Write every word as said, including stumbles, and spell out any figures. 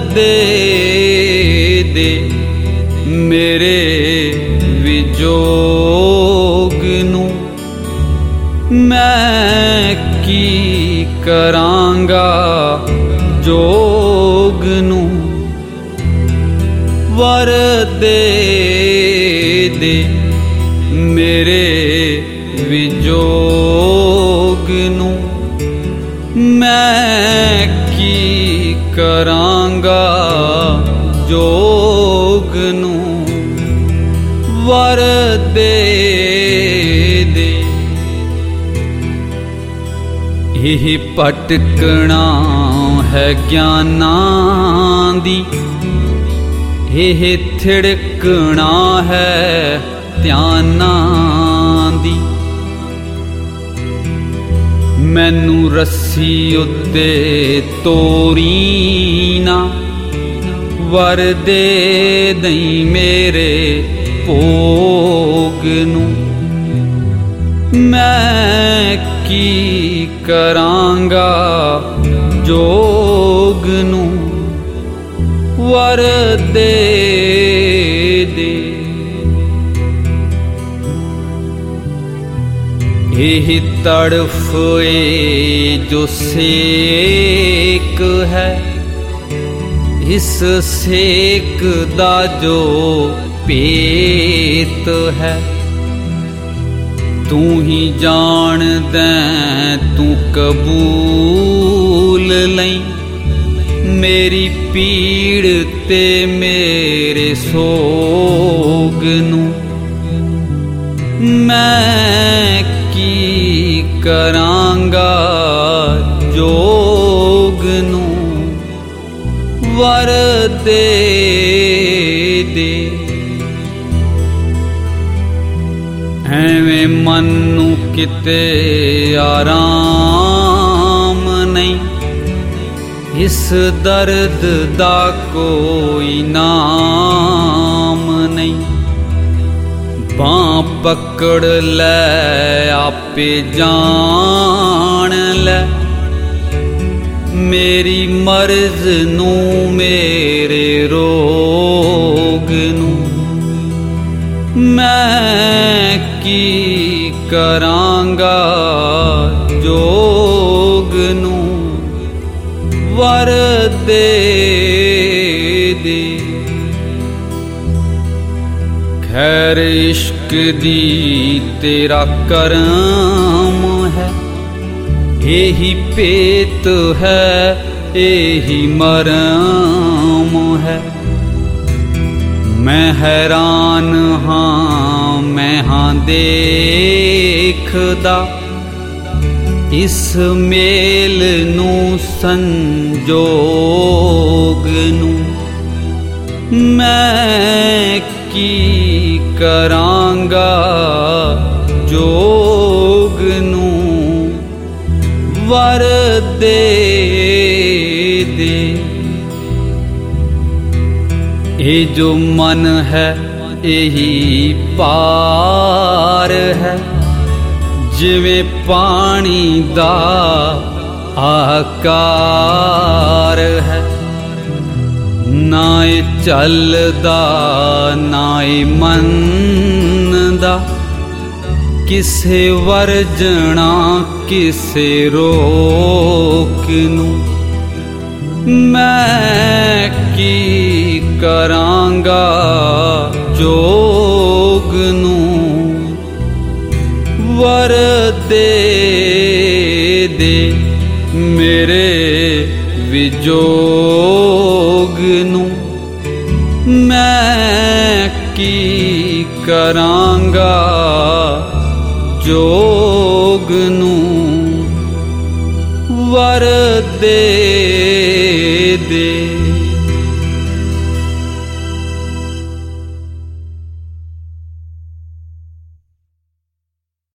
दे दे मेरे विजोग नू मैं की करांगा जोग नू वर दे दे मेरे विजोग नू मैं की करांगा जोग नू वर दे दे। यही भटकना है ज्ञानां दी यह थिड़कना है ध्यानां दी मैनू रस्सी उत्ते तोरी ना वर दे दई मेरे भोग नू मैं की करांगा जोग नू वर दे दे। यही तड़फ ए जो सेक है इस सेक दा जो पेत है तू ही जान दे तू कबूल लई मेरी पीड़ ते मेरे सोग नू मैं की करांगा जोग नू वर दे दे। एवें मन नू किते आराम नहीं इस दर्द दा कोई नाम नहीं बां पकड़ ले आपे जान ले मेरी मर्ज नू मेरे रोग नू मैं की करांगा जोग नू वर दे दे। खैर इश्क दी तेरा करम है यही पेत है यही मरम है मैं हैरान हाँ मैं हाँ देखदा इस मेल नू संजोग नू मैं की करांगा जोग नू वर दे दे। ये जो मन है यही पार है जिवें पानी दा आकार है ना ये चलदा ना ये मनदा किसे वरजना किसे रोक नू मैं की करांगा जोग नू वर दे दे मेरे विजोग नू मैं की करांगा जोग नू वर दे दे।